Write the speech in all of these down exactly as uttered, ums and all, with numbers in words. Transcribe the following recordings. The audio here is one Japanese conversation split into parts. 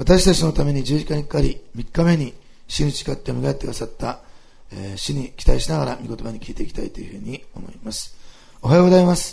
私たちのために十字架にかかり、みっかめに死に誓って蘇ってくださった、えー、死に期待しながら御言葉に聞いていきたいというふうに思います。おはようございます。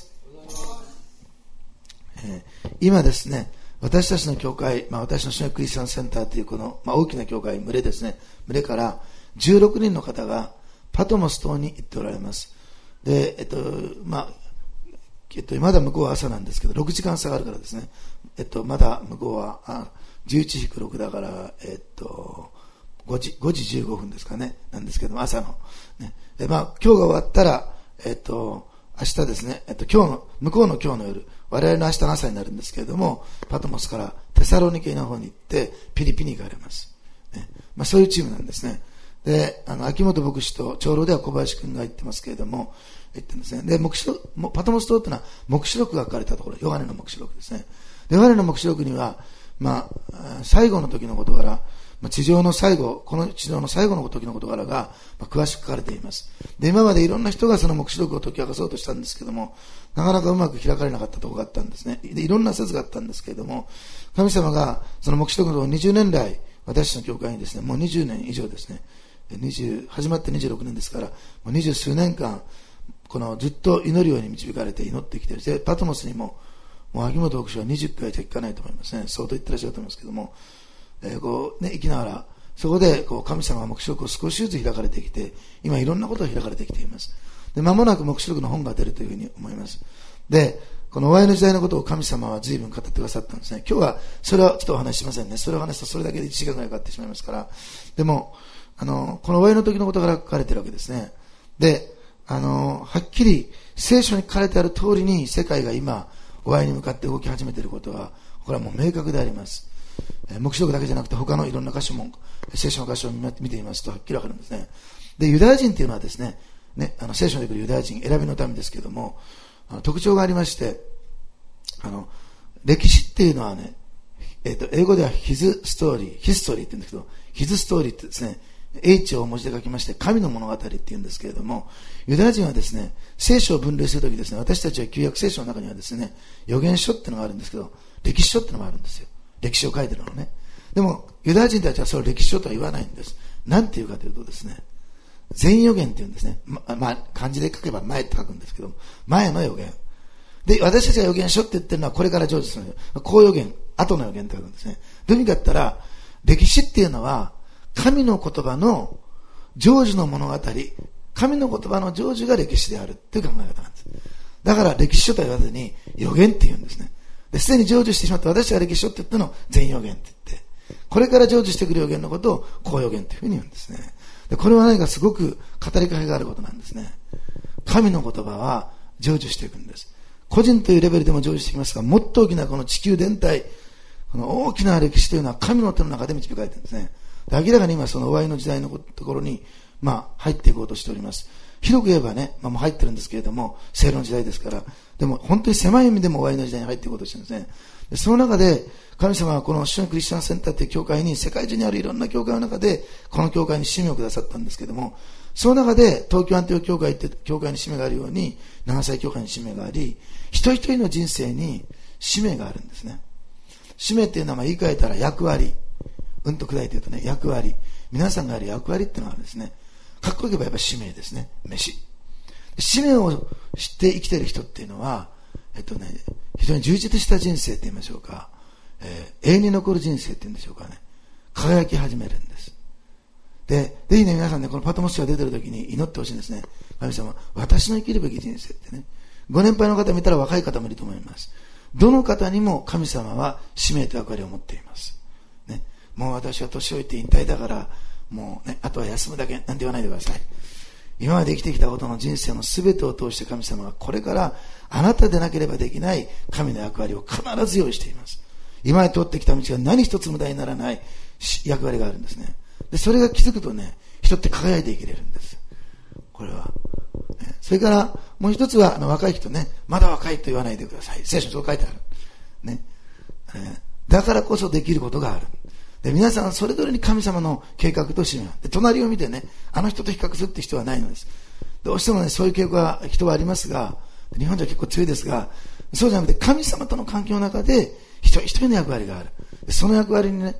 えー、今ですね、私たちの教会、まあ、私の主のクリスチャンセンターというこの、まあ、大きな教会、群れですね、群れからじゅうろくにんの方がパトモス島に行っておられます。で、えっと、まあ、えっと、まだ向こうは朝なんですけど、ろくじかん差があるからですね、えっと、まだ向こうは、あじゅういちひくろくだから、えっと、ごじ、ごじじゅうごふんですかね、なんですけども、朝の。ね、で、まあ、今日が終わったら、えっと、明日ですね、えっと、今日の、向こうの今日の夜、我々の明日の朝になるんですけれども、パトモスからテサロニケの方に行って、ピリピに行かれます。ね、まあ、そういうチームなんですね。で、あの、秋元牧師と長老では小林くんが行ってますけれども、言ってるんですね。で、黙示録、パトモス島というのは黙示録が書かれたところ、ヨハネの黙示録ですね。で、ヨハネの黙示録には、まあ、最後の時の事柄、地上の最後、この地上の最後の時の事柄が、まあ、詳しく書かれています。で、今までいろんな人がその黙示録を解き明かそうとしたんですけども、なかなかうまく開かれなかったところがあったんですね。で、いろんな説があったんですけれども、神様がその黙示録をにじゅうねん来、私の教会にですね、もうにじゅうねん以上ですね、にじゅう始まってにじゅうろくねんですから、もうにじゅう数年間、このずっと祈るように導かれて祈ってきている。で、パトモスにも、もう秋元牧師はにじゅっかいじゃいかないと思いますね。相当言ってらっしゃると思いますけども、えー、こうね、生きながら、そこでこう神様が黙示録を少しずつ開かれてきて、今いろんなことが開かれてきています。で、間もなく黙示録の本が出るというふうに思います。で、この終わりの時代のことを神様は随分語ってくださったんですね。今日はそれはちょっとお話ししませんね。それを話すとそれだけでいちじかんぐらいかかってしまいますから。でも、あの、この終わりの時のことが書かれているわけですね。で、あの、はっきり聖書に書かれてある通りに世界が今、終わりに向かって動き始めていることは、これはもう明確であります。えー、黙示録だけじゃなくて他のいろんな箇所も、聖書の箇所を見てみますとはっきりわかるんですね。で、ユダヤ人っていうのはですね、ね、あの聖書に出てくるユダヤ人、選びの民ですけども、あの特徴がありまして、あの、歴史っていうのはね、えっと、英語では his story、ヒストリーって言うんですけど、his story ってですね、H を文字で書きまして、神の物語って言うんですけれども、ユダヤ人はですね、聖書を分類するときですね、私たちは旧約聖書の中にはですね、預言書っていうのがあるんですけど、歴史書っていうのもあるんですよ。歴史を書いてるのね。でも、ユダヤ人たちはそれを歴史書とは言わないんです。なんていうかというとですね、前預言って言うんですね。ま、まあ、漢字で書けば前って書くんですけど、前の預言。で、私たちが預言書って言ってるのはこれから成就するんですよ。後預言、後の預言って書くんですね。どういう意味かって言ったら、歴史っていうのは、神の言葉の成就の物語、神の言葉の成就が歴史であるっていう考え方なんです。だから歴史書とは言わずに預言って言うんですね。で、すでに成就してしまった私が歴史書って言ったのを前預言って言って、これから成就してくる預言のことを後預言というふうに言うんですね。で、これは何かすごく語りかけがあることなんですね。神の言葉は成就していくんです。個人というレベルでも成就してきますが、もっと大きなこの地球全体、この大きな歴史というのは神の手の中で導かれているんですね。明らかに今その終わりの時代のところに、まあ、入っていこうとしております。広く言えばね、まあ、もう入ってるんですけれども、聖の時代ですから、でも本当に狭い意味でも終わりの時代に入っていこうとしてるんですね。でその中で、神様はこの主のクリスチャンセンターという教会に、世界中にあるいろんな教会の中で、この教会に使命をくださったんですけれども、その中で、東京アンティオ教会って教会に使命があるように、長崎教会に使命があり、一人一人の人生に使命があるんですね。使命っていうのはまあ言い換えたら役割。うんと砕いて言うとね、役割。皆さんがやる役割っていうのがあるんですね。かっこよく言えばやっぱ使命ですね。飯。使命を知って生きている人っていうのは、えっとね、非常に充実した人生って言いましょうか。えー、永遠に残る人生って言うんでしょうかね。輝き始めるんです。で、ぜひね、皆さんね、このパトモスが出てる時に祈ってほしいんですね。神様、私の生きるべき人生ってね。ご年配の方見たら若い方もいると思います。どの方にも神様は使命と役割を持っています。ね。もう私は年老いて引退だから、もうね、あとは休むだけなんて言わないでください。今まで生きてきたことの人生の全てを通して神様がこれからあなたでなければできない神の役割を必ず用意しています。今まで通ってきた道が何一つ無駄にならない役割があるんですね。で、それが気づくとね、人って輝いて生きれるんです。これは。それからもう一つはあの若い人ね、まだ若いと言わないでください。聖書にそう書いてある。ね。だからこそできることがある。で、皆さんそれぞれに神様の計画と使命で、隣を見てね、あの人と比較するって人はないのです。どうしてもね、そういう傾向は人はありますが、日本じゃ結構強いですが、そうじゃなくて神様との関係の中で一人一人の役割がある。その役割にね、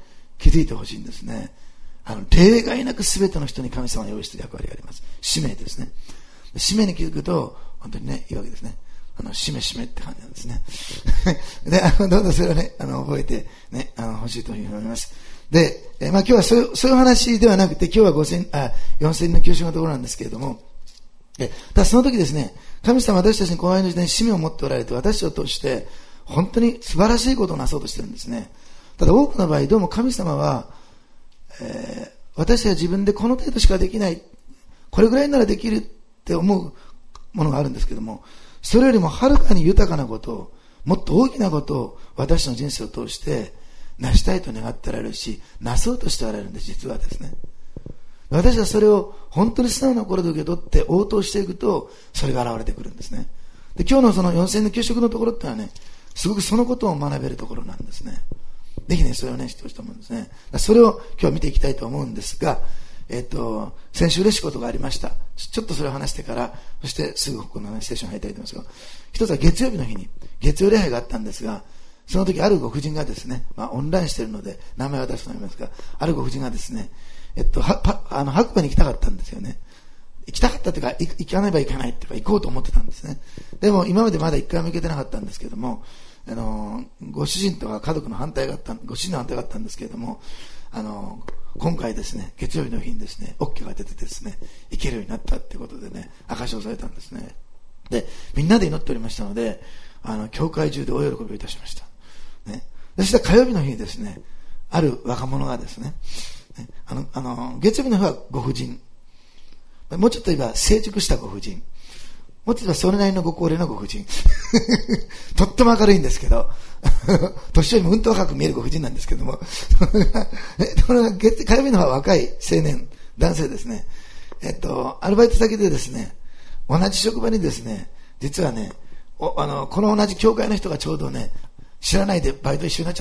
気づいてほしいんですね。あの例外なく全ての人に神様が用意している役割があります。使命ですね。使命に気づくと本当にねいいわけですね。あの使命使命って感じなんですね。で、あのどんどんそれをねあの覚えてねあの欲しいというふうに思います。で、えまあ今日はそういうそういう話ではなくて、今日は五千あ四千の九州のところなんですけれども、えただその時ですね、神様は私たちにこのように、ね、使命を持っておられて、私を通して本当に素晴らしいことをなそうとしているんですね。ただ多くの場合どうも神様はえー、私は自分でこの程度しかできない、これぐらいならできるって思うものがあるんですけども、それよりもはるかに豊かなことを、もっと大きなことを私の人生を通して成したいと願っておられるし、なそうとしておられるんです。実はですね、私はそれを本当に素直な心で受け取って応答していくと、それが現れてくるんですね。で、今日のそのよんせんの給食のところってのはね、すごくそのことを学べるところなんですね。ぜひね、それをね、知ってほしいと思うんですね。それを今日は見ていきたいと思うんですが、えっと、先週嬉しいことがありました。ちょっとそれを話してから、そしてすぐこの、ね、ステーションに入りたいと思いますが、一つは月曜日の日に、月曜礼拝があったんですが、その時あるご婦人がですね、まあオンラインしているので、名前は出すと思いますが、あるご婦人がですね、えっと、は、パあの、白馬に行きたかったんですよね。行きたかったというか、行かねば行かないというか、行こうと思ってたんですね。でも今までまだ一回も行けてなかったんですけれども、あのご主人とか家族の反対があったご主人の反対があったんですけれども、あの今回ですね月曜日の日にですね OK が出てですね行けるようになったっていうことでね証しをされたんですね。でみんなで祈っておりましたので、あの教会中で大喜びをいたしました、ね、そして火曜日の日にですねある若者がですね、ねあのあの月曜日の日はご婦人、もうちょっと言えば成熟したご婦人、もっと言えばそれなりのご高齢のご婦人とっても明るいんですけど年寄りもうんと若く見えるご婦人なんですけどもこれが月火曜日の方は若い青年男性ですね。えっとアルバイト先でですね同じ職場にですね実はねおあのこの同じ教会の人がちょうどね知らないでバイト一緒になっちゃった。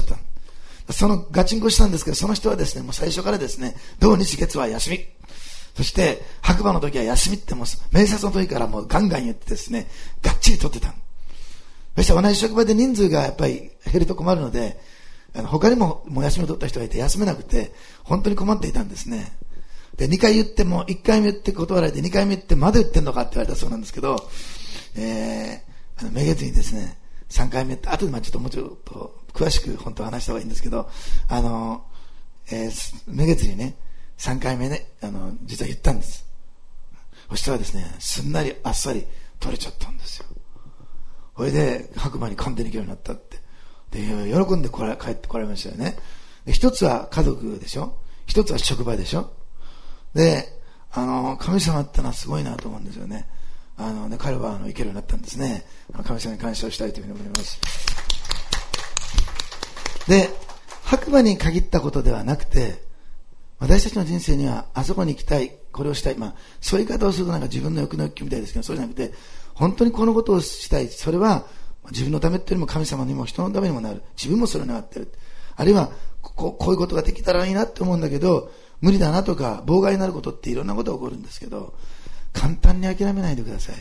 そのガチンコしたんですけど、その人はですねもう最初からですね土日月は休み、そして白馬の時は休みってもう面接の時からもうガンガン言ってですねがっちり取ってた。そして同じ職場で人数がやっぱり減ると困るので、あの他にももう休みを取った人がいて休めなくて本当に困っていたんですね。でにかい言ってもいっかいめ言って断られてにかいめ言ってまだ言ってんのかって言われたそうなんですけど、えー、あのめげずにですねさんかいめって後でまあちょっともうちょっと詳しく本当は話した方がいいんですけど、あの、えー、めげずにねさんかいめねあの実は言ったんです。そしたらですねすんなりあっさり取れちゃったんですよ。それで白馬に完全に行けるようになったって。で喜んでこら帰ってこられましたよね。で一つは家族でしょ、一つは職場でしょ。であの神様ってのはすごいなと思うんですよね。あのね彼はあの行けるようになったんですね。あの神様に感謝をしたいというふうに思います。で白馬に限ったことではなくて、私たちの人生にはあそこに行きたい、これをしたい、まあそういう言い方をするとなんか自分の欲の欲求みたいですけど、そうじゃなくて本当にこのことをしたい、それは自分のためっていうよりも神様にも人のためにもなる、自分もそれを願ってる、あるいはこ う, こういうことができたらいいなって思うんだけど無理だなとか妨害になることっていろんなことが起こるんですけど、簡単に諦めないでください。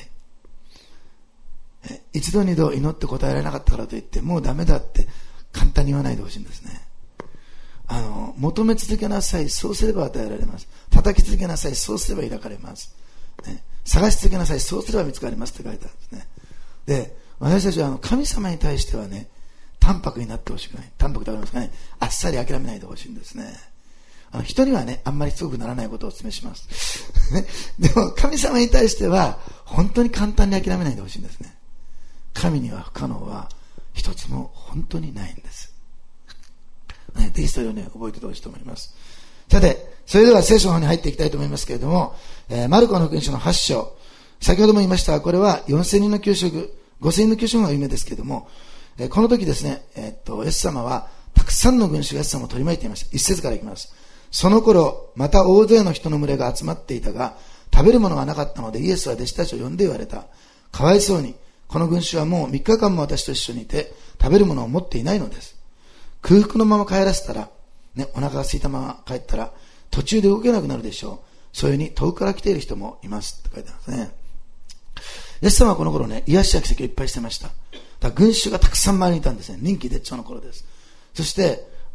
一度二度祈って答えられなかったからといってもうダメだって簡単に言わないでほしいんですね。あの求め続けなさい、そうすれば与えられます。叩き続けなさい、そうすれば開かれます、ね、探し続けなさい、そうすれば見つかりますって書いてあるんですね。で私たちはあの神様に対してはね淡白になってほしくない。淡白ってありますかね、あっさり諦めないでほしいんですね。あの人にはねあんまり強くならないことをお勧めしますでも神様に対しては本当に簡単に諦めないでほしいんですね。神には不可能は一つも本当にないんです、ね、ぜひそれをね覚えておいてほしいと思います。さてそれでは聖書の方に入っていきたいと思いますけれども、えー、マルコの福音書のはち章、先ほども言いましたがこれはよんせんにんの給食、ごせんにんの給食が有名ですけれども、えー、この時ですね、えー、っとイエス様はたくさんの群衆がイエス様を取り巻いていました。一節からいきます。その頃また大勢の人の群れが集まっていたが食べるものがなかったのでイエスは弟子たちを呼んで言われた。かわいそうにこの群衆はもうみっかかんも私と一緒にいて食べるものを持っていないのです。空腹のまま帰らせたら、ね、お腹が空いたまま帰ったら途中で動けなくなるでしょう。そういうふうに遠くから来ている人もいますって書いてあるんですね。イエス様はこの頃ね癒しや奇跡をいっぱいしてました。だから群衆がたくさん周りにいたんですね。人気絶頂の頃です。そして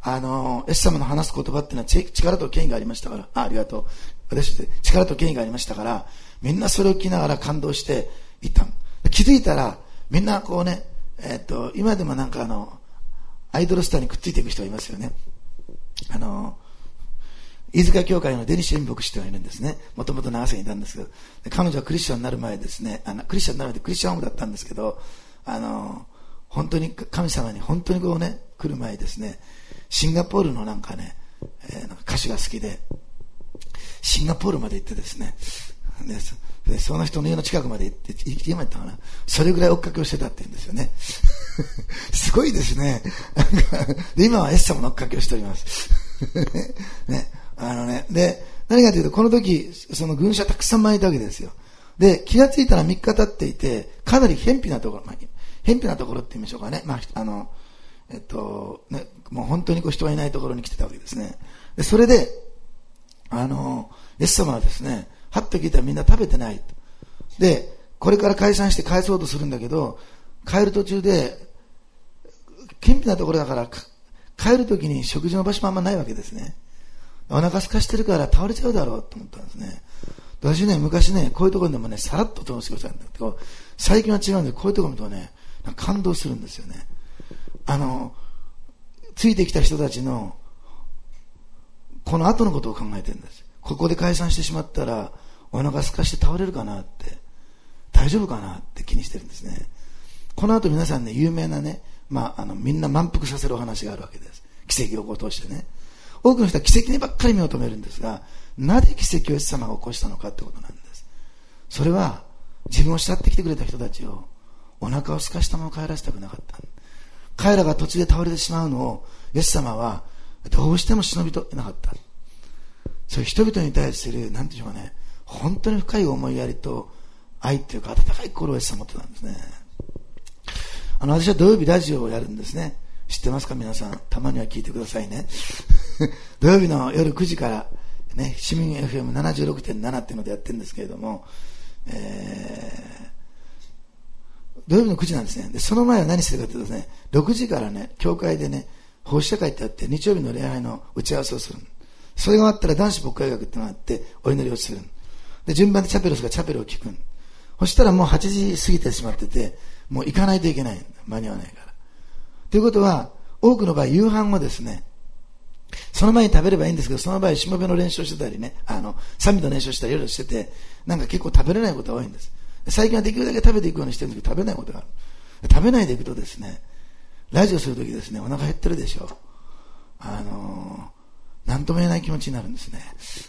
あのイエス様の話す言葉っていうのは力と権威がありましたから、あ、ありがとう、私たち力と権威がありましたから、みんなそれを聞きながら感動していった。気づいたらみんなこうね、えー、っと今でもなんかあのアイドルスターにくっついていく人がいますよね。あの飯塚教会のデニシェン牧師というのがいるんですね。もともと長瀬にいたんですけど、彼女はクリスチャンになる前ですね、あのクリスチャンになる前でクリスチャンホームだったんですけど、あの本当に神様に本当にこうね来る前ですね、シンガポールのなんかね、えー、なんか歌手が好きでシンガポールまで行ってですね、でその人の家の近くまで行って今言ったかな、それぐらい追っかけをしてたって言うんですよね。すごいですね。で今はイエス様の追っかけをしております。ね、あのね、で何かというとこの時その軍車たくさん巻いたわけですよ。で気がついたらみっか経っていて、かなり偏僻なところ、まあ、偏僻なところって言いましょうかね、まああのえっとね、もう本当にこう人がいないところに来てたわけですね。でそれであのイエス様はですね、はっと聞いたらみんな食べてないと。でこれから解散して帰そうとするんだけど、帰る途中で偏僻なところだから帰るときに食事の場所もあんまないわけですね。お腹空かしてるから倒れちゃうだろうと思ったんですね。私ね、昔ね、こういうところでもね、さらっと通してくださいんだけど、最近は違うんで、こういうところ見るとね、感動するんですよね。あの、ついてきた人たちの、この後のことを考えてるんです。ここで解散してしまったら、お腹空かして倒れるかなって、大丈夫かなって気にしてるんですね。この後皆さんね、有名なね、まあ、あの、みんな満腹させるお話があるわけです。奇跡を起こしてね。多くの人は奇跡にばっかり目を留めるんですが、なぜ奇跡をイエス様が起こしたのかってことなんです。それは、自分を慕ってきてくれた人たちを、お腹を空かしたまま帰らせたくなかった。彼らが途中で倒れてしまうのを、イエス様は、どうしても忍びとれなかった。そういう人々に対する、なんていうかね、本当に深い思いやりと、愛っていうか、温かい心をイエス様持ってたんですね。あの、私は土曜日ラジオをやるんですね。知ってますか皆さん。たまには聞いてくださいね。土曜日の夜くじからね、市民 エフエムななじゅうろくてんなな っていうのでやってるんですけれども、えー、土曜日のくじなんですね。で、その前は何するかというとですね、ろくじからね、教会でね、奉仕者会ってあって、日曜日の礼拝の打ち合わせをする。それが終わったら男子牧会学ってのがあって、お祈りをする。で、順番でチャペルスがチャペルを聞く。そしたらもうはちじ過ぎてしまってて、もう行かないといけない。間に合わないから。ということは、多くの場合、夕飯をですね、その前に食べればいいんですけど、その場合、しもべの練習をしてたりね、あの、賛美の練習をしたりいろいろしてて、なんか結構食べれないことが多いんです。最近はできるだけ食べていくようにしてるんですけど、食べないことがある。食べないでいくとですね、ラジオするときですね、お腹減ってるでしょ。あのー、なんとも言えない気持ちになるんですね。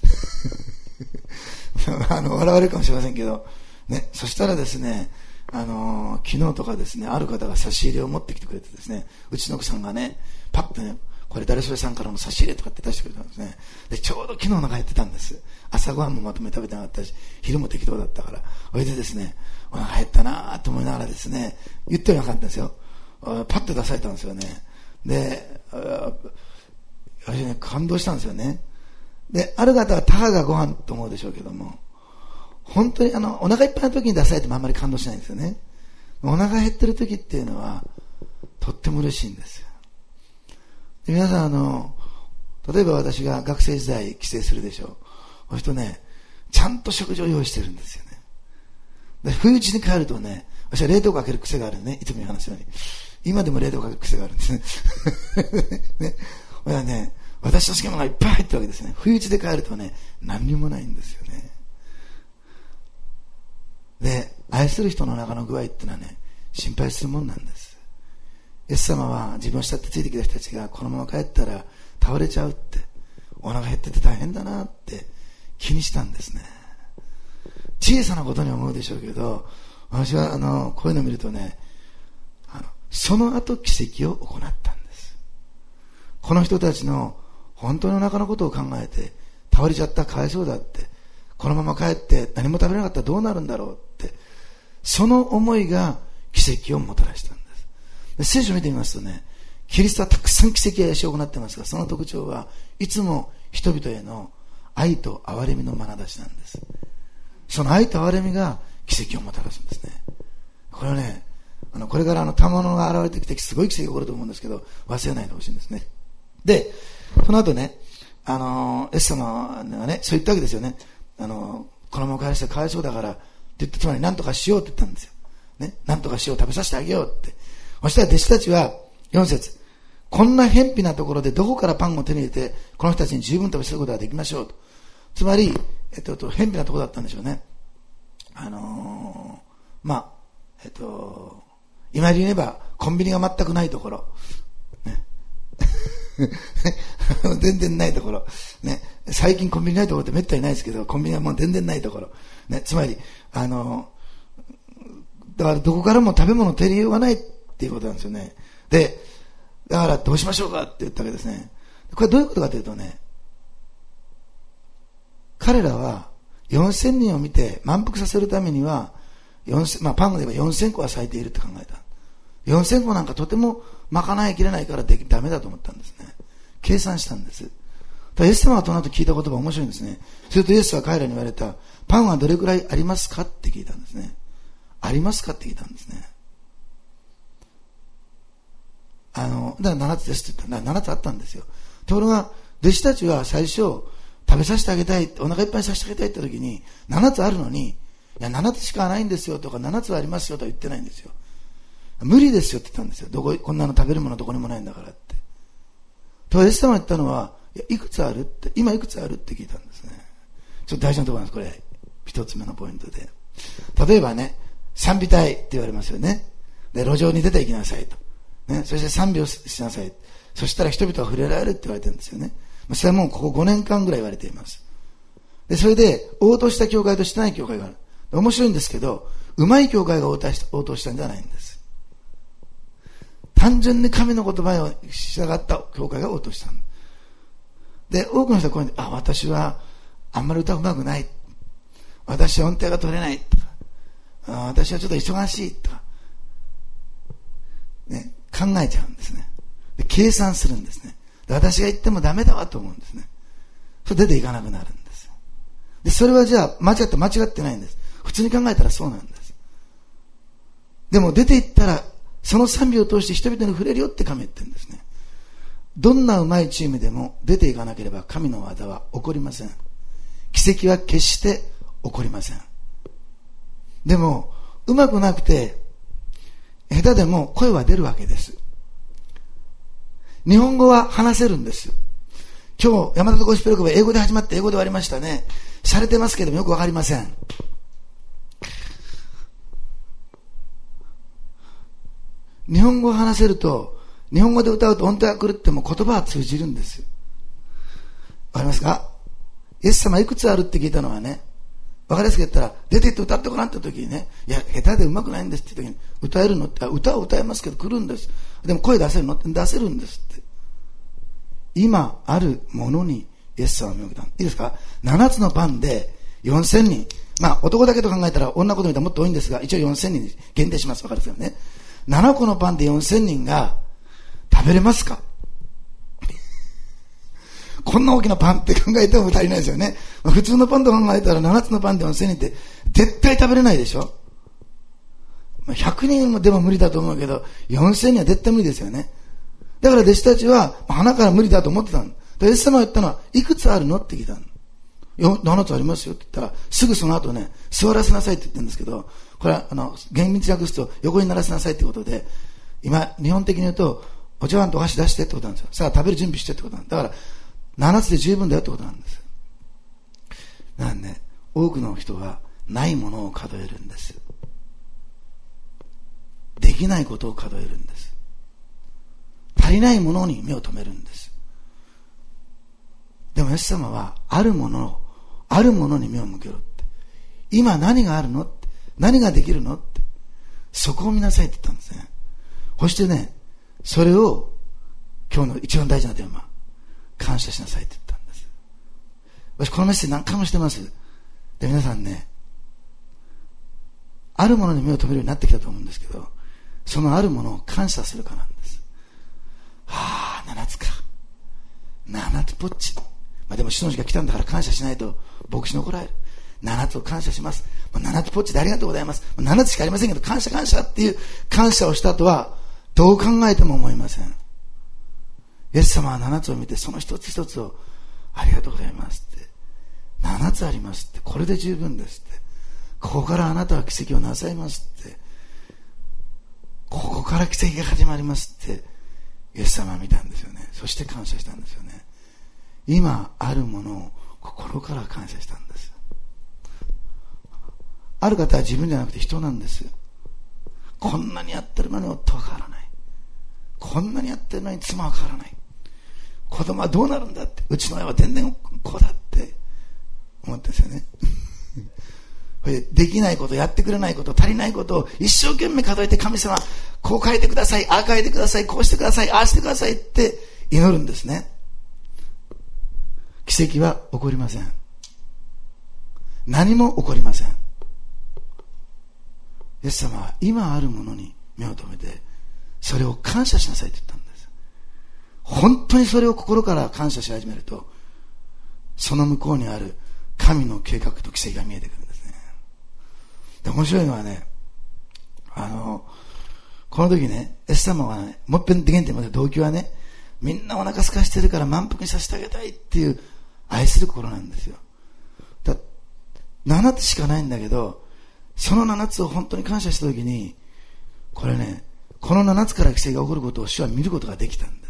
あの、笑われるかもしれませんけど、ね、そしたらですね、あのー、昨日とかですね、ある方が差し入れを持ってきてくれてですね、うちの奥さんがね、パッとね、これ誰それさんからの差し入れとかって出してくれたんですね。で、ちょうど昨日お腹減ってたんです。朝ごはんもまとめ食べてなかったし、昼も適当だったから。それでですね、お腹減ったなと思いながらですね、言ってはなかったんですよ。パッと出されたんですよね。で、私ね、感動したんですよね。で、ある方はたかがご飯と思うでしょうけども、本当にあのお腹いっぱいの時に出されてもあんまり感動しないんですよね。お腹減ってる時っていうのはとっても嬉しいんですよ。で皆さんあの例えば私が学生時代帰省するでしょう。そうするとね、ちゃんと食事を用意してるんですよね。で不意打ちに帰るとね、私は冷凍庫開ける癖があるね。いつも言う話のように今でも冷凍庫開ける癖があるんですね。ね、これはね、私の好きなものがいっぱい入ってるわけですね。不意打ちで帰るとね、何にもないんですよね。で、愛する人の中の具合ってのはね、心配するもんなんです。イエス様は自分を慕ってついてきた人たちがこのまま帰ったら倒れちゃうって、お腹減ってて大変だなって気にしたんですね。小さなことに思うでしょうけど、私はあのこういうのを見るとね、あのその後奇跡を行ったんです。この人たちの本当にお腹のことを考えて、倒れちゃったかわいそうだって、このまま帰って何も食べれなかったらどうなるんだろうって、その思いが奇跡をもたらしたんです。で聖書を見てみますとね、キリストはたくさん奇跡や癒しを行っていますが、その特徴はいつも人々への愛と憐れみの眼差しなんです。その愛と憐れみが奇跡をもたらすんですね。これはね、あのこれからあの賜物が現れてきてすごい奇跡が起こると思うんですけど、忘れないでほしいんですね。 で、その後ね、あのイエス様がね、そう言ったわけですよね。あのこのまま帰らせてかわいそうだからって言って、つまり何とかしようって言ったんですよ。ね、何とかしよう、食べさせてあげようって。そしたら弟子たちはよん節、こんな偏僻なところでどこからパンを手に入れてこの人たちに十分食べさせることができましょうと。つまり、えっと、偏僻なところだったんでしょうね。あのー、まあ、えっと、今で言えばコンビニが全くないところ、ね、全然ないところ、ね、最近コンビニないところってめったにないですけど、コンビニはもう全然ないところ、ね、つまりあのだからどこからも食べ物手に入れようがないっていうことなんですよね。で、だからどうしましょうかって言ったわけですね。これどういうことかというとね、彼らはよんせんにんを見て満腹させるためにはよんせん、まあ、パンで言えばよんせんこは咲いているって考えた。よんせんこなんかとても賄いきれないからできダメだと思ったんですね。計算したんです。イエス様がその後聞いた言葉が面白いんですね。するとイエスは彼らに言われた。パンはどれくらいありますかって聞いたんですね。ありますかって聞いたんですね。あのだからななつですって言ったらななつあったんですよ。ところが弟子たちは最初食べさせてあげたい、お腹いっぱいにさせてあげたいって時にななつあるのに、いやななつしかないんですよとかななつはありますよとは言ってないんですよ。無理ですよって言ったんですよ。どここんなの食べるものどこにもないんだからって。とイエス様が言ったのは、いやいくつあるって、今いくつあるって聞いたんですね。ちょっと大事なところなんです。これ一つ目のポイントで、例えばね、賛美隊って言われますよね。で路上に出て行きなさいと、ね、そして賛美をしなさい。そしたら人々は触れられるって言われてるんですよね。それはもうここごねんかんぐらい言われています。でそれで応答した教会としてない教会がある。面白いんですけど、うまい教会が応答した、応答したんじゃないんです。単純に神の言葉を従った教会が応答したんで、多くの人はこういう、あ、私はあんまり歌うまくない、私は音程が取れないとか、あ、私はちょっと忙しいとか、ね、考えちゃうんですね。で計算するんですね。で私が言ってもダメだわと思うんですね。それ出ていかなくなるんです。でそれはじゃあ間違って間違ってないんです。普通に考えたらそうなんです。でも出ていったらその賛美を通して人々に触れるよって神言ってるんですね。どんなうまいチームでも出ていかなければ神の技は起こりません。奇跡は決して起こりません。でもうまくなくて下手でも声は出るわけです。日本語は話せるんです。今日山田ゴスペルク部英語で始まって英語で終わりましたね。洒落てますけどもよくわかりません。日本語を話せると、日本語で歌うと音程が狂っても言葉は通じるんです。わかりますか？イエス様いくつあるって聞いたのはね、わかりやすく言ったら、出て行って歌ってごらんって時にね、いや下手でうまくないんですって時に、歌えるのって、歌を歌えますけど来るんです。でも声出せるのって出せるんですって。今あるものにイエス様は目を向けた。いいですか？ななつのパンでよんせんにん、まあ男だけと考えたら女子と見たらもっと多いんですが、一応よんせんにんに限定します。わかるですよね。ななこのパンでよんせんにんが食べれますか？こんな大きなパンって考えても足りないですよね。普通のパンと考えたらななつのパンでよんせんにんって絶対食べれないでしょ。ひゃくにんでも無理だと思うけどよんせんにんは絶対無理ですよね。だから弟子たちは鼻から無理だと思ってたの。でイエス様が言ったのは、いくつあるのって聞いたの。ななつありますよって言ったら、すぐその後ね、座らせなさいって言ってるんですけど、これはあの厳密に訳すと横にならせなさいってことで、今日本的に言うとお茶碗とお箸出してってことなんですよ。さあ食べる準備してってことなんだから、ななつで十分だよってことなんです。なんで、ね、多くの人はないものを数えるんです。できないことを数えるんです。足りないものに目を留めるんです。でもイエス様はあるもの、あるものに目を向けろって。今何があるのって、何ができるのって、そこを見なさいって言ったんですね。そしてね、それを今日の一番大事なテーマ、感謝しなさいって言ったんです。私このメッセージ何回もしてます。で皆さんね、あるものに目を留めるようになってきたと思うんですけど、そのあるものを感謝するかなんです。はあ、ななつか、ななつぽっち、まあ、でも主の字が来たんだから感謝しないと牧師に怒られる。ななつを感謝します、まあ、ななつぽっちでありがとうございます、まあ、ななつしかありませんけど感謝感謝っていう感謝をしたとはどう考えても思いません。 イエス様はななつを見て、その一つ一つをありがとうございますって、ななつありますって、これで十分ですって、ここからあなたは奇跡をなさいますって、ここから奇跡が始まりますってイエス様は見たんですよね。そして感謝したんですよね。今あるものを心から感謝したんです。ある方は自分じゃなくて人なんです。こんなにやってるのに夫は変わらない、こんなにやってるのに妻は変わらない、子供はどうなるんだって、うちの親は全然こうだって思ってるんですよねできないこと、やってくれないこと、足りないことを一生懸命数えて、神様こう変えてください、ああ変えてください、こうしてください、ああしてくださいって祈るんですね。奇跡は起こりません。何も起こりません。イエス様は今あるものに目を留めて、それを感謝しなさいと言ったんです。本当にそれを心から感謝し始めると、その向こうにある神の計画と奇跡が見えてくるんですね。で、面白いのはね、あのこの時ね、イエス様はね、もう一遍で原点まで動機はね、みんなお腹空かしてるから満腹にさせてあげたいっていう愛する心なんですよ。だななつしかないんだけど、そのななつを本当に感謝したときに、これね、このななつから奇跡が起こることを主は見ることができたんです。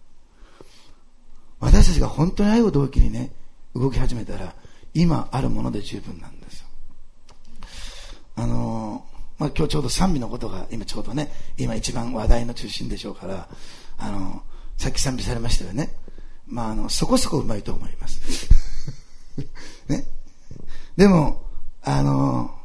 私たちが本当に愛を動機にね、動き始めたら、今あるもので十分なんですよ。あのー、まあ、今日ちょうど賛美のことが今ちょうどね、今一番話題の中心でしょうから、あのー、さっき賛美されましたよね。まあ、あの、そこそこうまいと思います。ね。でも、あのー、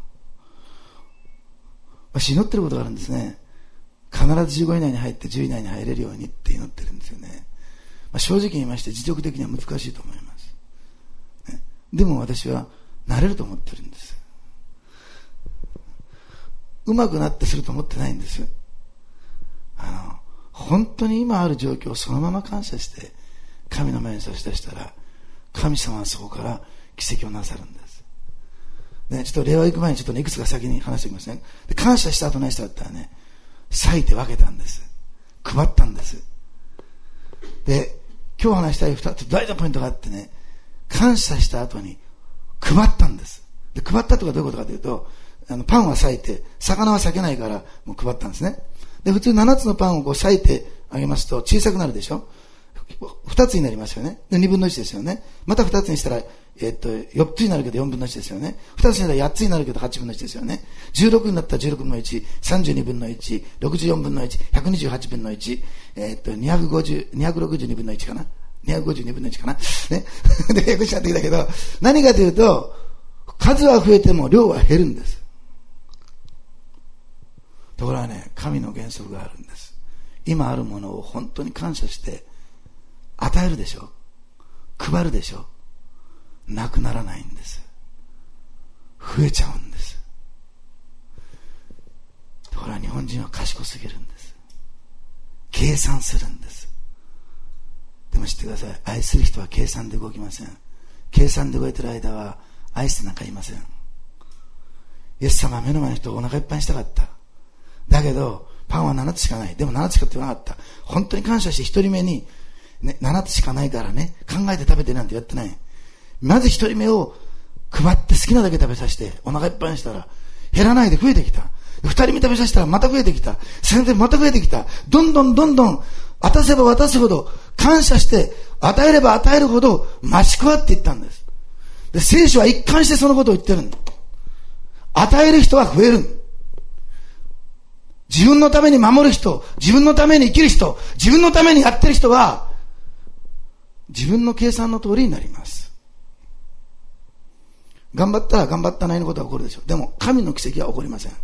私祈ってることがあるんですね。必ずじゅうごい以内に入ってじゅうい以内に入れるようにって祈ってるんですよね。まあ、正直言いまして実力的には難しいと思います、ね、でも私はなれると思ってるんです。うまくなってすると思ってないんです。あの本当に今ある状況をそのまま感謝して神の前に差し出したら、神様はそこから奇跡をなさるんです。ね、ちょっと令和行く前にちょっと、ね、いくつか先に話しておきますね。で、感謝した後何したかったらね、割いて分けたんです。配ったんです。で、今日話したい二つ大事なポイントがあってね、感謝した後に配ったんです。で、配ったとかどういうことかというと、あのパンは割いて、魚は裂けないからもう配ったんですね。で、普通ななつのパンをこう裂いてあげますと小さくなるでしょ。ふたつになりますよね。で、にぶんのいちですよね。またふたつにしたら、えっと、よっつになるけどよんぶんのいちですよね。ふたつになったらやっつになるけどはちぶんのいちですよね。じゅうろくになったらじゅうろくぶんのいち、さんじゅうにぶんのいち、ろくじゅうよんぶんのいち、ひゃくにじゅうはちぶんのいち、えっと、にひゃくごじゅう、にひゃくろくじゅうにぶんのいちかな。にひゃくごじゅうにぶんのいちかな。ね。で、訳しちゃってきたけど、何かというと、数は増えても量は減るんです。ところがね、神の原則があるんです。今あるものを本当に感謝して与えるでしょ、配るでしょ、なくならないんです。増えちゃうんです。ところが日本人は賢すぎるんです。計算するんです。でも知ってください、愛する人は計算で動きません。計算で動いてる間は愛してなんかいません。イエス様は目の前の人をお腹いっぱいにしたかった。だけどパンはななつしかない。でもななつしかって言わなかった。本当に感謝して一人目に、ね、ななつしかないからね、考えて食べてなんてやってない。まず一人目を配って好きなだけ食べさせてお腹いっぱいにしたら減らないで増えてきた。二人目食べさせたらまた増えてきた。先生また増えてきた。どんどんどんどん渡せば渡すほど、感謝して与えれば与えるほど増し加わっていったんです。で、聖書は一貫してそのことを言ってるんだ。与える人は増える。自分のために守る人、自分のために生きる人、自分のためにやってる人は自分の計算の通りになります。頑張ったら頑張ったなりのことが起こるでしょう。でも神の奇跡は起こりません。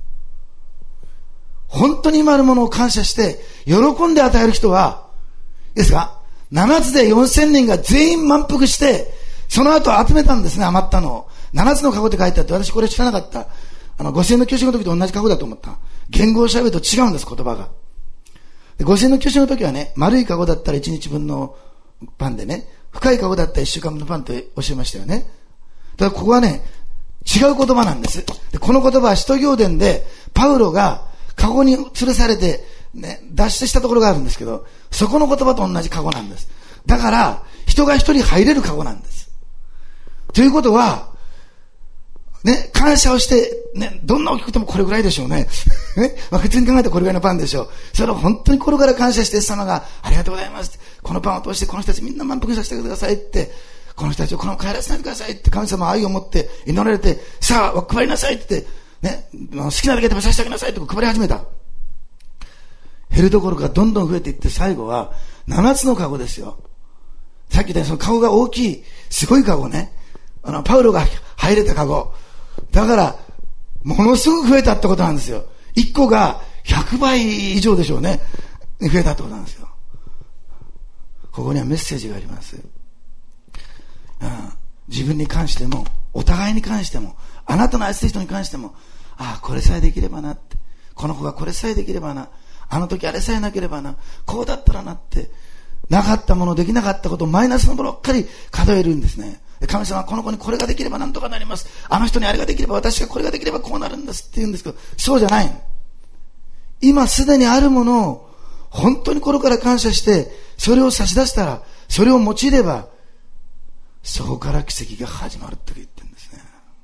本当に今あるものを感謝して喜んで与える人は、いいですか、ななつでよんせんにんが全員満腹して、その後集めたんですね、余ったのを。ななつのカゴって書いてあって、私これ知らなかった。あの、ごせんの教師の時と同じカゴだと思った。言語を喋ると違うんです、言葉が。で、ごせんの教師の時はね、丸いカゴだったらいちにちぶんのパンでね、深いカゴだったらいっしゅうかんぶんのパンと教えましたよね。だからここはね、違う言葉なんです。で、この言葉は使徒行伝で、パウロがカゴに吊るされて、 ね、脱出したところがあるんですけど、そこの言葉と同じカゴなんです。だから、人が一人入れるカゴなんです。ということは、ね、感謝をして、ね、どんな大きくてもこれぐらいでしょうね。ね、まあ、普通に考えてこれぐらいのパンでしょう。それを本当に心から感謝して、イエス様がありがとうございます。このパンを通してこの人たちみんな満腹にさせてくださいって、この人たちをこのまま帰らせないでくださいって神様は愛を持って祈られて、さあ、配りなさいって、ね、好きなだけ食べさせてあげなさいって配り始めた。減るどころかどんどん増えていって、最後はななつのカゴですよ。さっき言ったようにそのカゴが大きい、すごいカゴね。あの、パウロが入れたカゴ。だから、ものすごく増えたってことなんですよ。いっこがひゃくばい以上でしょうね。増えたってことなんですよ。ここにはメッセージがあります。うん、自分に関しても、お互いに関しても、あなたの愛する人に関しても、ああ、これさえできればなって。この子がこれさえできればな。あの時あれさえなければな。こうだったらなって。なかったもの、できなかったこと、マイナスのものばっかり数えるんですね。神様はこの子にこれができればなんとかなります。あの人にあれができれば、私がこれができればこうなるんですって言うんですけど、そうじゃない。今すでにあるものを本当に心から感謝して、それを差し出したら、それを用いれば、そこから奇跡が始まるって言ってるんですね。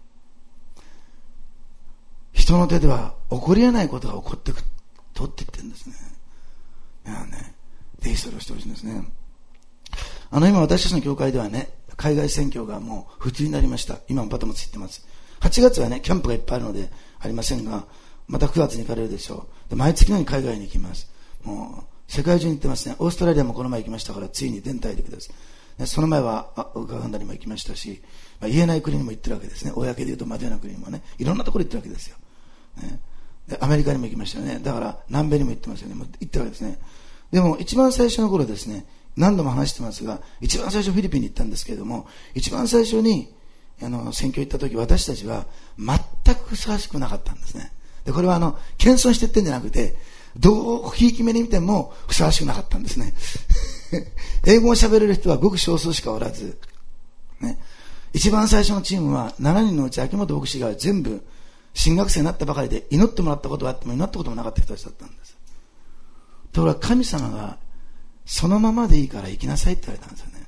人の手では起こり得ないことが起こってくとって言ってるんですね。いやね、ぜひそれをしてほしいんですね。あの今私たちの教会ではね、海外宣教がもう普通になりました。今もバトもついてます。はちがつはね、キャンプがいっぱいあるのでありませんが、またくがつに行かれるでしょう。で毎月のように海外に行きます。もう世界中に行ってますね。オーストラリアもこの前行きましたから、ついに全体陸です。ね、その前はウガンダにも行きましたし、まあ、言えない国にも行ってるわけですね。公で言うとマジな国にもね、いろんなところ行ってるわけですよ。ね、でアメリカにも行きましたよね。だから南米にも行ってますよね。もう行ってるわけですね。でも一番最初の頃ですね、何度も話してますが、一番最初フィリピンに行ったんですけれども、一番最初にあの選挙行った時、私たちは全くふさわしくなかったんですね。でこれはあの謙遜して言ってんじゃなくて、どうひいき目に見てもふさわしくなかったんですね。英語を喋れる人はごく少数しかおらず、ね、一番最初のチームはしちにんのうち秋元牧師が全部新学生になったばかりで、祈ってもらったことはあっても祈ったこともなかった人たちだったんです。ところが神様がそのままでいいから生きなさいって言われたんですよね。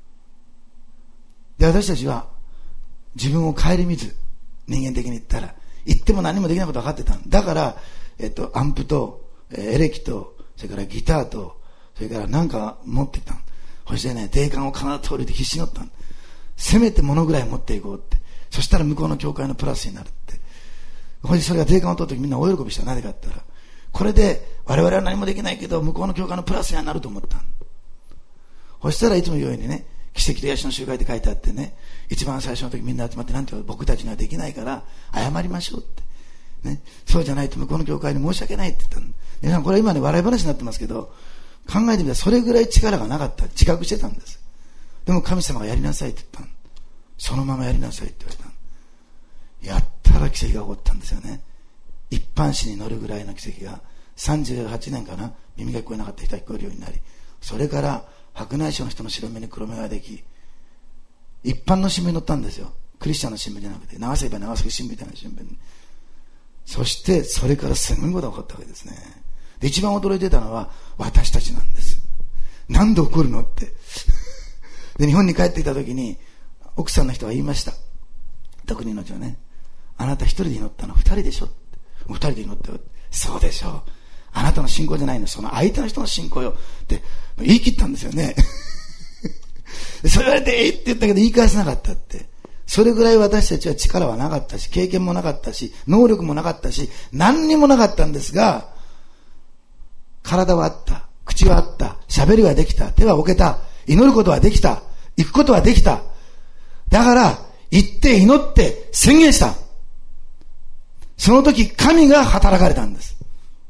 で私たちは自分を顧みず、人間的に言ったら言っても何もできないこと分かってたんだから、えっと、アンプとエレキとそれからギターとそれから何か持ってったん。そしてね、定款を必ず通りで必死に乗ったん。せめて物ぐらい持っていこうって。そしたら向こうの教会のプラスになるって。それそれが定款を通るときみんな大喜びした。なぜかって言ったら、これで我々は何もできないけど向こうの教会のプラスにはなると思ったん。そしたらいつも言うようにね、奇跡と癒しの集会って書いてあってね、一番最初の時みんな集まってなんて言うの、僕たちにはできないから謝りましょうって。ね、そうじゃないと向こうの教会に申し訳ないって言ったの。皆さんこれは今ね笑い話になってますけど、考えてみたらそれぐらい力がなかった。自覚してたんです。でも神様がやりなさいって言ったの。そのままやりなさいって言われたの。やったら奇跡が起こったんですよね。一般紙に載るぐらいの奇跡が、さんじゅうはちねんかな、耳が聞こえなかった人が聞こえるようになり、それから白内障の人の白目に黒目ができ、一般の新聞に載ったんですよ。クリスチャンの新聞じゃなくて、長崎は長崎新聞みたいな新聞に。そしてそれからすごいことが起こったわけですね。で一番驚いてたのは私たちなんです。なんで起こるのってで日本に帰ってきた時に奥さんの人が言いました。特に命はね、あなた一人で祈ったの二人でしょ。二人で祈ったよ。そうでしょう。あなたの信仰じゃないの、その相手の人の信仰よって言い切ったんですよねそれ言われてえーって言ったけど言い返せなかったって。それぐらい私たちは力はなかったし、経験もなかったし、能力もなかったし、何にもなかったんですが、体はあった、口はあった、喋りはできた、手は置けた、祈ることはできた、行くことはできた。だから行って祈って宣言した。その時神が働かれたんです。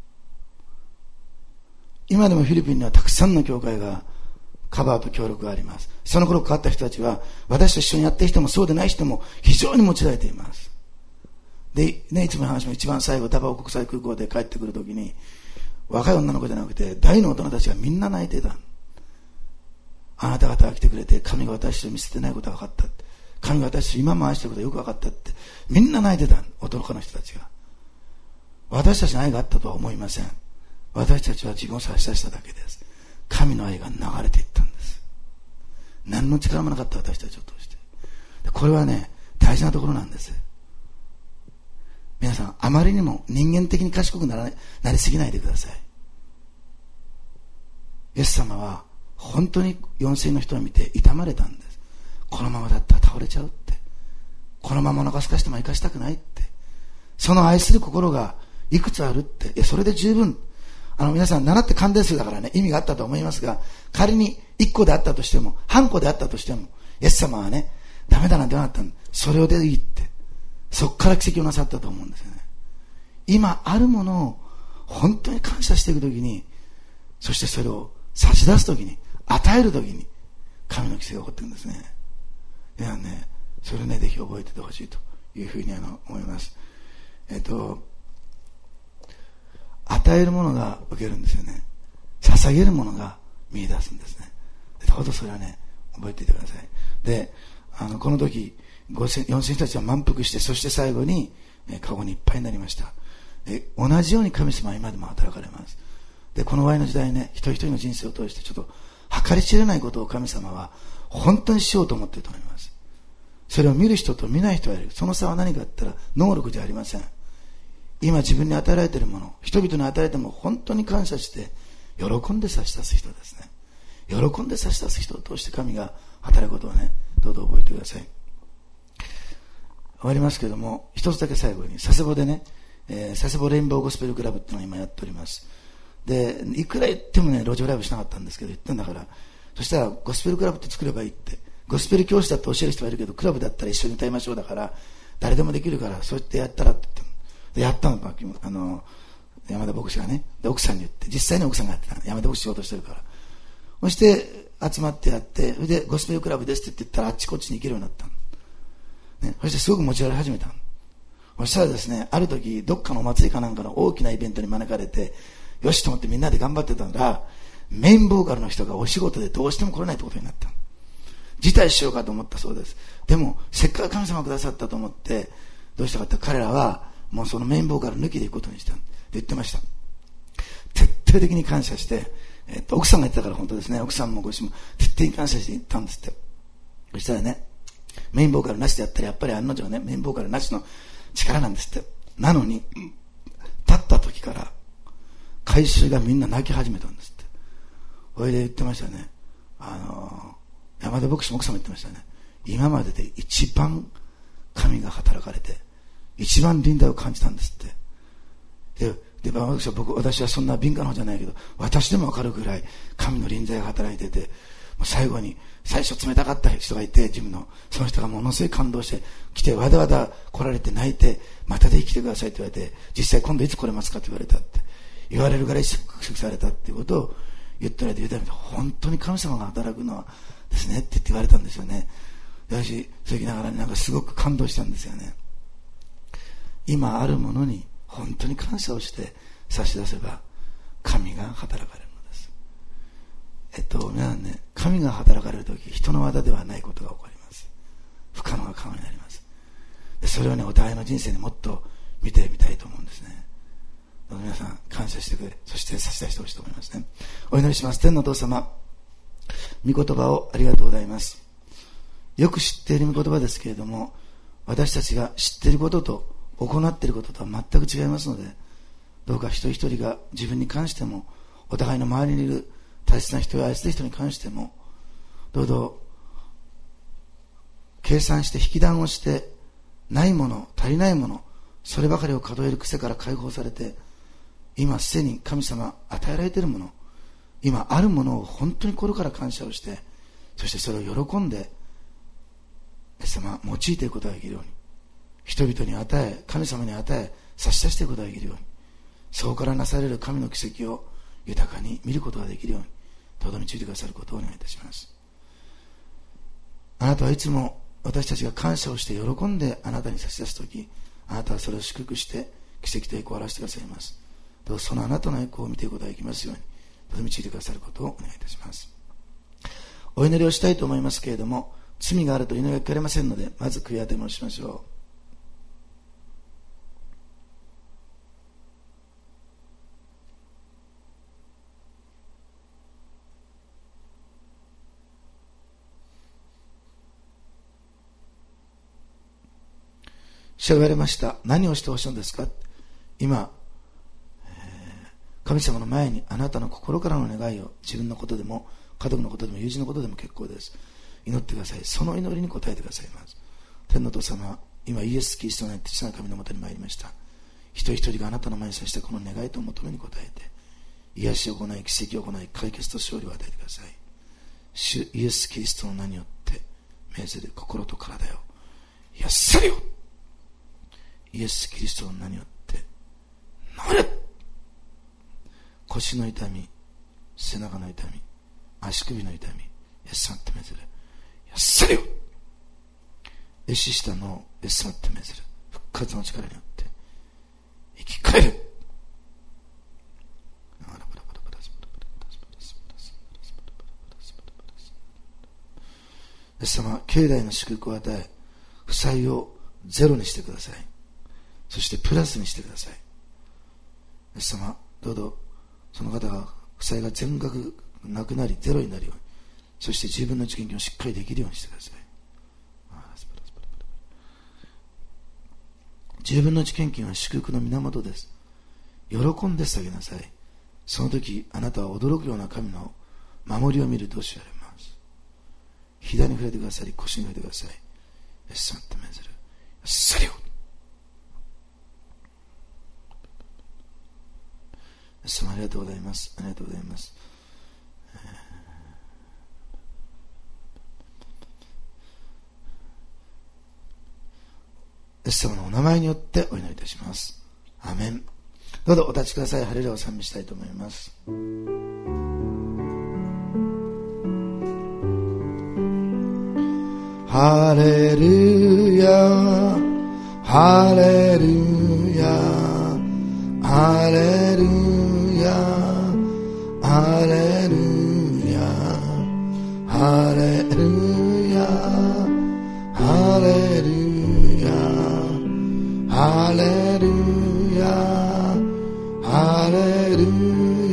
今でもフィリピンにはたくさんの教会がカバーと協力があります。その頃変わった人たちは私と一緒にやってる人もそうでない人も非常に用いられています。で、ね、いつもの話も一番最後ダバオ国際空港で帰ってくるときに若い女の子じゃなくて大の大人たちがみんな泣いてた。あなた方が来てくれて神が私を見捨てないことが分かった。神が私を今も愛していることがよく分かったってみんな泣いてた。男の人たちが。私たちの愛があったとは思いません。 私たちは自分を差し出しただけです。神の愛が流れていったんです。何の力もなかった私たちを通して。これはね、大事なところなんです。皆さん、あまりにも人間的に賢くならない、なりすぎないでください。イエス様は本当に四千の人を見て痛まれたんです。このままだったら倒れちゃうって、このままお腹すかしても生かしたくないって、その愛する心がいくつあるって、いやそれで十分。あの皆さん習って関連数だからね、意味があったと思いますが、仮に一個であったとしても半個であったとしても、イエス様はね、ダメだなんてなかったんで、それをでいいって、そこから奇跡をなさったと思うんですよね。今あるものを本当に感謝していくときに、そしてそれを差し出すときに、与えるときに神の奇跡が起こってるんですね。いやね、それをね、ぜひ覚えててほしいというふうにあの思います。えっと与えるものが受けるんですよね。捧げるものが見出すんですね。どうぞそれはね、覚えていてください。で、あのこの時よんせん人たちは満腹して、そして最後にカゴにいっぱいになりました。で、同じように神様は今でも働かれます。で、この終わりの時代ね、一人一人の人生を通してちょっと計り知れないことを神様は本当にしようと思っていると思います。それを見る人と見ない人がいる。その差は何かって言ったら能力じゃありません。今自分に与えられているもの、人々に与えられても本当に感謝して喜んで差し出す人ですね。喜んで差し出す人を通して神が働くことをね、どうぞ覚えてください。終わりますけれども、一つだけ最後に佐世保でね、えー、佐世保レインボーゴスペルクラブっていうのを今やっております。で、いくら言ってもね、路上ライブしなかったんですけど、言ったんだから、そしたらゴスペルクラブって作ればいいって、ゴスペル教師だって教える人はいるけど、クラブだったら一緒に歌いましょうだから誰でもできるから、そうやってやったらって言ってでやったの、あの山田牧師がね、で奥さんに言って、実際に奥さんがやってたの、山田牧師仕事してるから、そして集まってやって、それでゴスペルクラブですって言ったらあっちこっちに行けるようになったの、ね、そしてすごく持ち上げ始めたの。そしたらですね、ある時どっかのお祭りかなんかの大きなイベントに招かれて、よしと思ってみんなで頑張ってたら、メインボーカルの人がお仕事でどうしても来れないってことになったの。辞退しようかと思ったそうです。でもせっかく神様がくださったと思って、どうしたかって彼らはもうそのメインボーカル抜きでいくことにしたって言ってました。徹底的に感謝して、えっと、奥さんが言ってたから本当ですね、奥さんもご一緒も徹底的に感謝して言ったんですって。そしたらね、メインボーカルなしでやったらやっぱり案の定ね、メインボーカルなしの力なんですって。なのに立った時から回収がみんな泣き始めたんですって。それで言ってましたね、あの山田牧師も奥さんも言ってましたね、今までで一番神が働かれて一番臨在を感じたんですって。で、で私は僕私はそんな敏感な方じゃないけど、私でも分かるぐらい神の臨在が働いてて、もう最後に最初冷たかった人がいて、自分のその人がものすごい感動して来て、わざわざ来られて泣いて、またで来てくださいって言われて、実際今度いつ来れますかって言われたって言われるぐらい祝福されたっていうことを言ってられて、言って本当に神様が働くのはですねって言って言われたんですよね。私それ聞きながらなんかすごく感動したんですよね。今あるものに本当に感謝をして差し出せば神が働かれるのです。えっと皆さんね、神が働かれるとき人の技ではないことが起こります。不可能が可能になります。でそれをね、お互いの人生にもっと見てみたいと思うんですね。どうぞ皆さん感謝してくれ、そして差し出してほしいと思いますね。お祈りします。天のお父様、御言葉をありがとうございます。よく知っている御言葉ですけれども、私たちが知っていることと行っていることとは全く違いますので、どうか一人一人が自分に関しても、お互いの周りにいる大切な人や愛する人に関しても、どうぞ計算して引き算をして、ないもの、足りないもの、そればかりを数える癖から解放されて、今すでに神様与えられているもの、今あるものを本当に心から感謝をして、そしてそれを喜んでイエス様用いていくことができるように、人々に与え、神様に与え差し出していくことができるように、そこからなされる神の奇跡を豊かに見ることができるように、どうぞ導いてくださることをお願いいたします。あなたはいつも私たちが感謝をして喜んであなたに差し出すとき、あなたはそれを祝福して奇跡と栄光を表してくださいます。どうぞそのあなたの栄光を見ていくことができますように、どうぞ導いてくださることをお願いいたします。お祈りをしたいと思いますけれども、罪があると祈りが聞かれませんので、まず悔い改めをしましょう。 主は言われました。何をしてほしいのですか。今、えー、神様の前にあなたの心からの願いを、自分のことでも家族のことでも友人のことでも結構です。祈ってください。その祈りに応えてくださいます。天のお父様、今イエス・キリストの父なる神のもとに参りました。一人一人があなたの前にさしてこの願いと求めに応えて、癒しを行い、奇跡を行い、解決と勝利を与えてください。主イエス・キリストの名によって命ずる心と体を癒されよ。イエス・キリストの名によって治れ。腰の痛み、背中の痛み、足首の痛み、イエス様って命ずる癒されよ。エシしたのをイエス様って命ずる復活の力によって生き返る。イエス様、境内の祝福を与え、負債をゼロにしてください。そしてプラスにしてください。イエス様、どうぞその方が負債が全額なくなりゼロになるように、そして自分の献金をしっかりできるようにしてください。自分の献金は祝福の源です。喜んで捧げなさい。その時あなたは驚くような神の守りを見るとおっしゃられます。左に触れてくださり、腰に触れてください。イエス様って命ずる。されよ。イエス様ありがとうございます。ありがとうございます。イエス様のお名前によってお祈りいたします。アーメン。どうぞお立ちください。ハレルヤを賛美したいと思います。ハレルヤハレルヤハレルヤハレルヤハレルヤハレルヤハレルヤハレル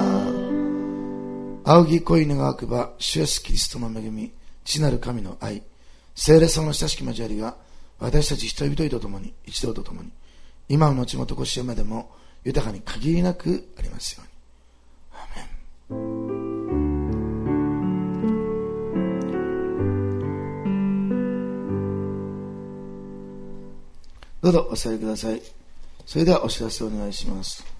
ヤ。仰ぎ恋願わくば主イエスキリストの恵み、父なる神の愛、聖霊様の親しき交わりが私たち一人一人と共に、一同と共に、今の後もとこしえまでも豊かに限りなくありますように。アーメン。どうぞお座りください。それではお知らせをお願いします。